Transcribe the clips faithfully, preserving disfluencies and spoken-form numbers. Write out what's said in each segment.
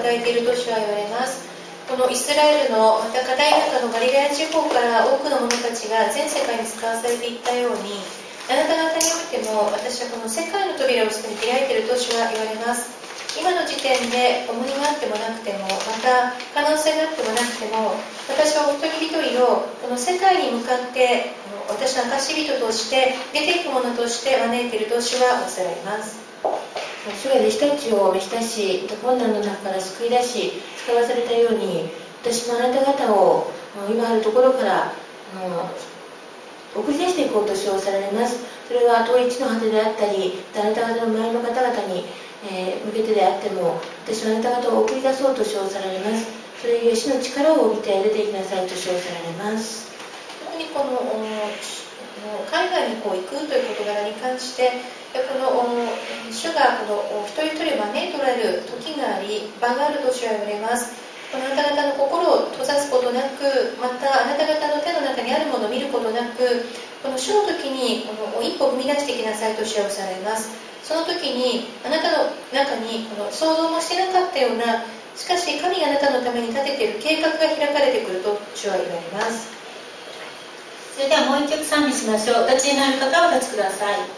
えていると主は言われます。このイスラエルのまた片田舎のガリラヤ地方から多くの者たちが全世界に使わされていったように、あなた方においても私はこの世界の扉をすでに開いていると主は言われます。今の時点で重荷があってもなくても、また可能性があってもなくても、私はお一人一人をこの世界に向かって私の証人として出ていく者として招いていると主はおっしゃられます。 主が弟子たちを召し出し、困難の中から救い出し、使わされたように、私もあなた方を今あるところから送り出していこうと主をおっしゃられます。それは遠い地の果てであったり、あなた方の周りの方々に、えー、向けてであっても、私はあなた方を送り出そうと主をおっしゃられます。それゆえ主の力を帯びて出ていきなさいと主をおっしゃられます。 特にこの海外にこう行くという事柄に関して、この主がこの一人一人招いておられる時があり、場があると主は言われます。このあなた方の心を閉ざすことなく、またあなた方の手の中にあるものを見ることなく、この主の時にこの一歩踏み出していきなさいと主はおっしゃられます。その時にあなたの中にこの想像もしてなかったような、しかし神があなたのために立てている計画が開かれてくると主は言われます。 それではもう一曲賛美しましょう。お立ちになる方はお立ちください。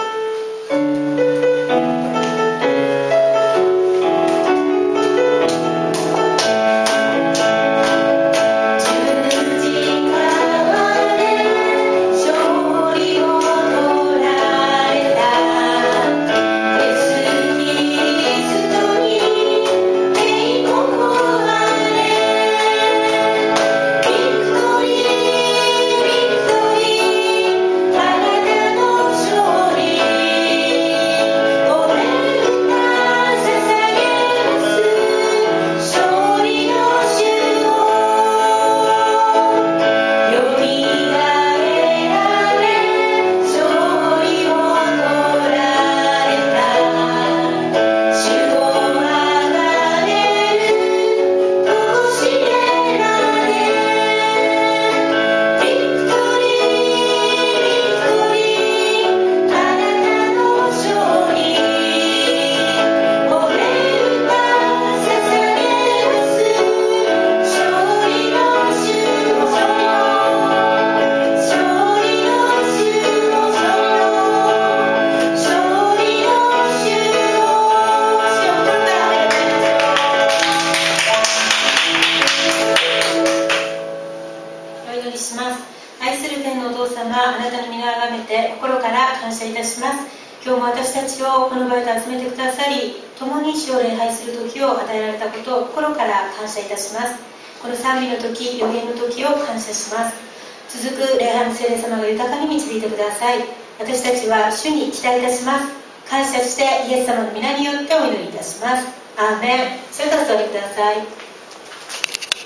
今日も私たちをこの場へと集めてくださり、共に主を礼拝する時を与えられたことを心から感謝いたします。この賛美の時、予言の時を感謝します。続く礼拝の聖霊様が豊かに導いてください。私たちは主に期待いたします。感謝してイエス様の皆によってお祈りいたします。アーメン。それではお座りください。